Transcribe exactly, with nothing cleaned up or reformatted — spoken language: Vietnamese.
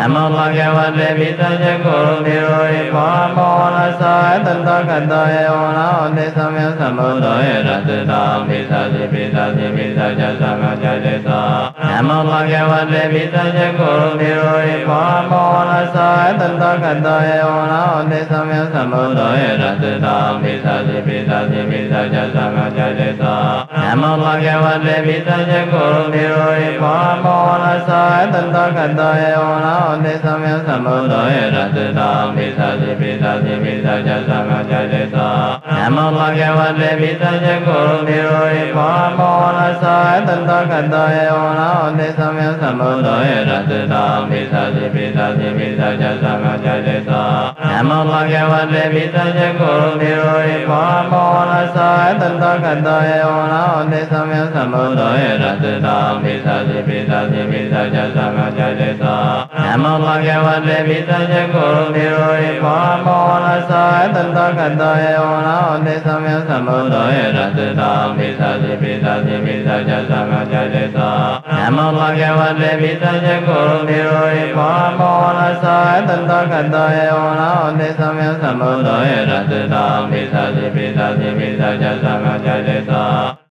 Namo Bhagavate Vitaja Guru Niroi Pamona Sai Tanta Kataya Ona Samya Sambuddhaya Ratita Vitaji Vitaji Vitaja Samajajita Namo Bhagavate Vitaja Guru Niroi Pamona Sai Tanta Kataya Ona Samya Sambuddhaya Ratita Vitaji Vitaji Vitaja Samajajita Namo Bhagavate Vitaja Guru Niroi Pamona Sai Tanta Kataya Ona Samya Sambuddhaya Ratita Vitaji Vitaji Vitaja Samajajita Namo Bhagavate Vitaja Guru Niroi Pamona Sai Tanta Kataya Ona Samya Sambuddhaya Ratita Vitaji Vitaji Vitaja Samajajita Namo Bhagavate Vitaja Guru Niroi Pamona Sai Tanta Kataya Ona Samya Sambuddhaya Ratita Vitaji Vitaji Vitaja Samajajita Namo Bhagavate Vitaja Guru Niroi Pamona Sai Tanta Kataya Ona Samya Sambuddhaya Ratita Vitaji Vitaji Vitaja Samajajita Namo Bhagavate Vitaja Guru Niroi Pamona Sai Tanta Kataya Ona Samya Sambuddhaya Ratita Vitaji Vitaji Vitaja Samajajita